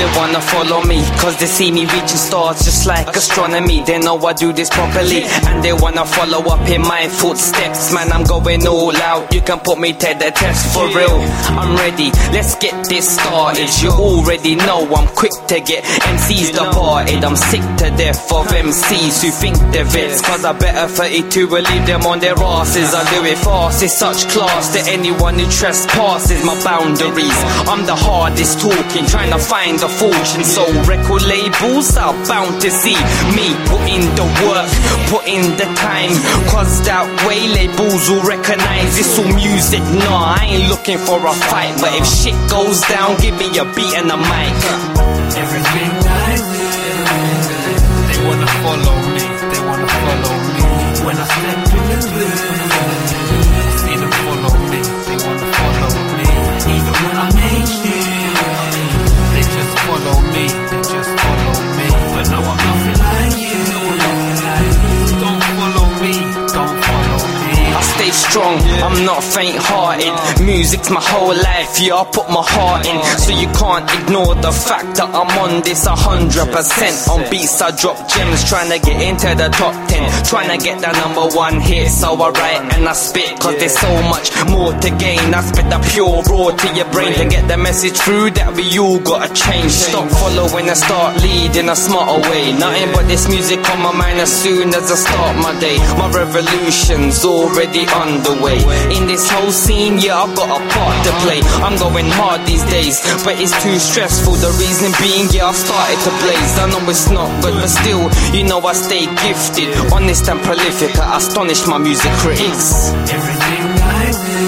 wanna follow me, cause they see me reaching stars just like astronomy. They know I do this properly, and they wanna follow up in my footsteps. Man, I'm going all out, you can put me to the test for real. I'm ready, let's get this started. You already know I'm quick to get MCs departed. I'm sick to death of MCs who think they're vets, cause I better 32 will leave them on their asses. I do it fast, it's such class that anyone who trespasses my boundaries. I'm the hardest talking, trying to find a fortune, so record labels are bound to see me put in the work, put in the time, cause that way labels will recognize it's all music. Nah, I ain't looking for a fight, but if shit goes down, give me a beat and a mic. Everything I do, they wanna follow me, they wanna follow me. When I step in the booth, see them follow me, they wanna follow me. Even when I make it, they just follow me, they just follow me. But no, I'm nothing like you, nothing like you. Don't follow me, don't follow me. I stay strong, I'm not faint-hearted. Music's my whole life, yeah, I put my heart in. So you can't ignore the fact that I'm on this 100%. On beats I drop gems, trying to get into the top 10, trying to get the #1 hit. So I write and I spit, cause there's so much more to gain. I spit the pure raw to your brain to get the message through that we all gotta change. Stop following and start leading a smarter way. Nothing but this music on my mind as soon as I start my day. My revolution's already underway. In this whole scene, yeah, I've got a part to play. I'm going hard these days, but it's too stressful. The reason being, yeah, I've started to blaze. I know it's not good, but still, you know I stay gifted, honest and prolific. I astonish my music critics. Everything I do,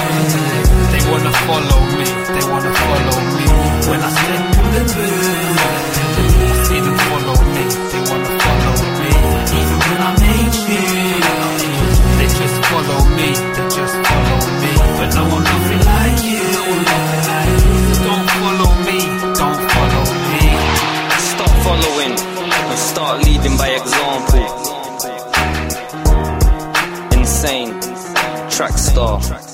they wanna follow me, they wanna follow me. When I step in the booth, I see them follow me, they wanna follow me. Even when I make it, they just follow me, they just follow me. But no, I'm nothing like you, nothing like you. Don't follow me, don't follow me. Stop following and start leading by example. Insane Trackstar.